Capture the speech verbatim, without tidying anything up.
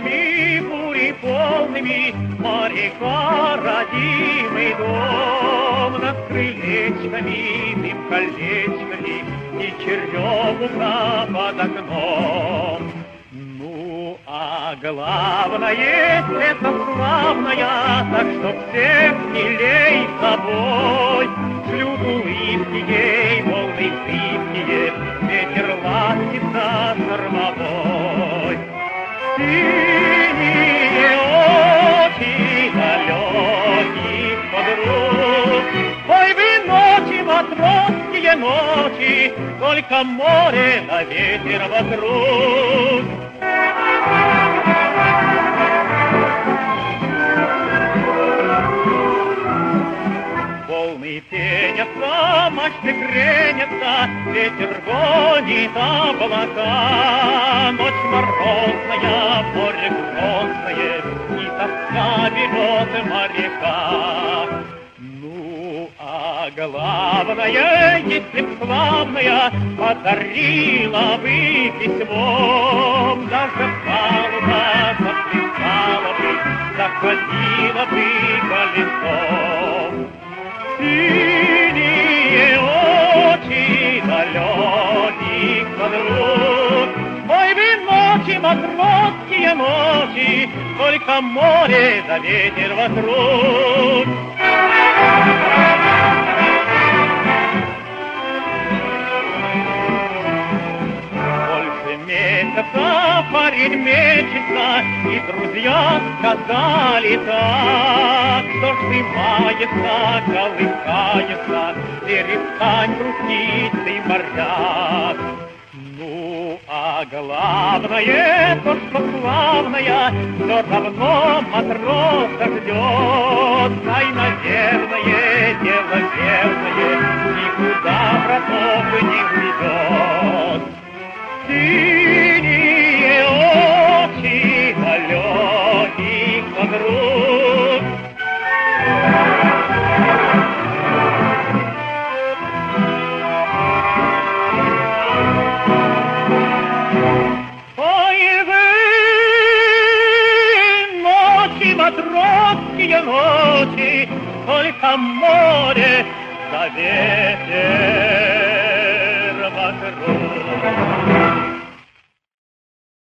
волнами, бури полными, моряка родимый дом. Над крылечками, дым колечками и черемуха под окном. Ну, а главное, это славная, так что всех милей собой. Шлют улыбки ей, волны зыбкие, ветер ластится штормовой. Синие очи далеких подруг, ой, вы ночи, матросские ночи, только море да ветер вокруг. Волны пенятся, мачты кренятся, ветер гонит облака. Ночь морозная, море грозное, и тоска берет моряка. Ну, а главное, если б славная подарила бы письмом, даже палуба заплясала бы, заходила бы колесом. Синие очи далеких подруг, ой, вы ночи, матросские ночи, только море да ветер вокруг. Больше месяца парень мечется, и друзья сказали так: что ж ты маешься, колыхаешься, перестань грустить ты, моряк. Ну, а главное, то, что славная, все равно матроса ждет. Ай, наверное, дело верное, никуда братов не уйдет. Синие очи далеких подруг, ой, вы ночи, матросские ночи, только море да ветер вокруг.